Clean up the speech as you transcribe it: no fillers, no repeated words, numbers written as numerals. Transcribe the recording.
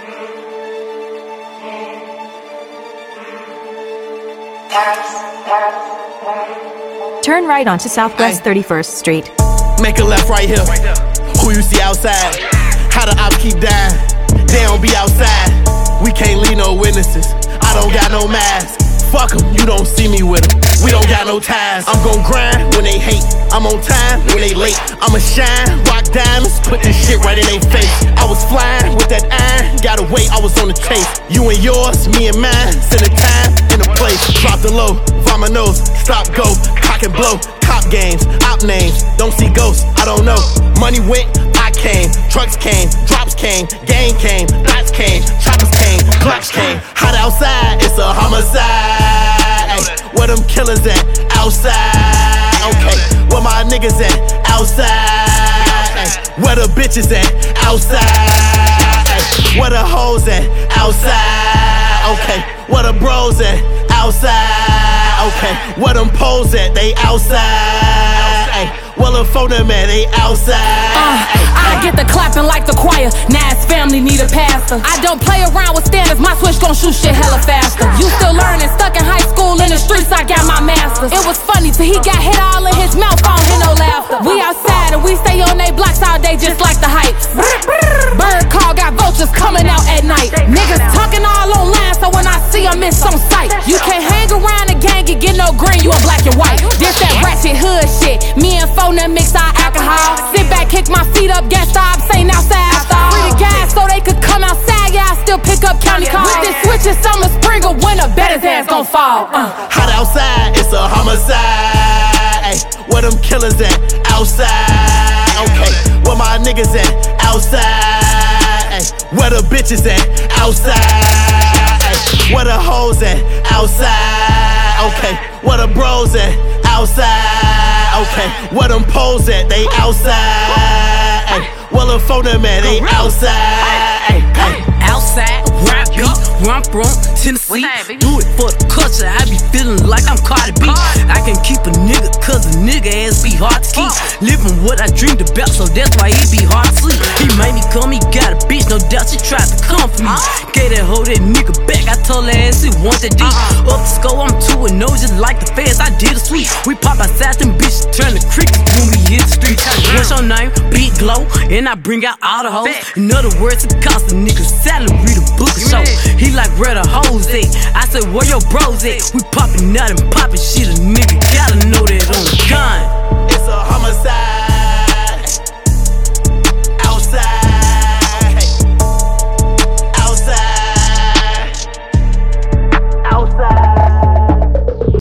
Turn right onto Southwest 31st Street. Make a left right here. Who you see outside? How the ops keep dying? They don't be outside. We can't leave no witnesses. I don't got no mask. Fuck 'em, you don't see me with 'em. We don't got no ties. I'm gon' grind when they hate. I'm on time when they late. I'ma shine, rock diamonds, put this shit right in they face. I was flying with that iron, gotta wait, I was on the chase. You and yours, me and mine, send a time in a place. Drop the low, vomit nose, stop go, cock and blow. Cop games, op names, don't see ghosts, I don't know. Money went, I came, trucks came, drops came, gang came, dots came, choppers came, blocks came. Hot outside, it's a homicide. Where them killers at? Outside. Okay, where my niggas at? Outside. Where the bitches at? Outside. Where the hoes at? Outside. Okay, where the bros at? Outside. Okay, where them poles at? They outside. Well, the phone them at? They outside. I get the clapping like the choir. Nas family need a pastor. I don't play around with standards. My switch gon' shoot shit hella faster. You still learning, stuck in high school in the streets. I got my masters. It was funny till he got hit all in his mouth. I don't hear no laughter. We outside and we stay on they blocks all day just like the Heights. Bird call got vultures coming out at night. Niggas talking all online, so when I see them it's on sight. You can't hang around the gang and get no green. You a black and white. This that ratchet hood shit. Me and phone them mix our alcohol. Sit back, kick my feet up, gas stop, saying outside. Free the guys so they could come outside. Yeah, I still pick up county calls. With this switch in summer, spring, or winter, bet his ass gon' fall. Hot outside, it's a homicide. Where them killers at? Outside. Okay, where my niggas at? Outside. Where the bitches at? Outside. Where the hoes at? Outside. Okay, where the bros at? Outside. Okay, where them poles at? They outside. Well, the phone them at? They outside. Outside, where I be, where I'm from, Tennessee. Do it for the culture, I be feeling like I'm Cardi B. I can keep a nigga, cause a nigga ass be hard to keep. Living what I dreamed about, so that's why he be hard to sleep. He made me come, he got a bitch, no doubt she tried to come for me. Gave that hoe that nigga back, I told her ass it want that D. Up the score, I'm 2-0, just like the feds, I did a sweep. We pop outside, them bitches turn the crickets when we hit the street. What's your name? Big Glow, and I bring out all the hoes. In other words, it cost a nigga salary to book a show. He like, where the hoes at? I said, where your bros at? We poppin' out and poppin' shit, a nigga gotta know that on the gun. It's a homicide.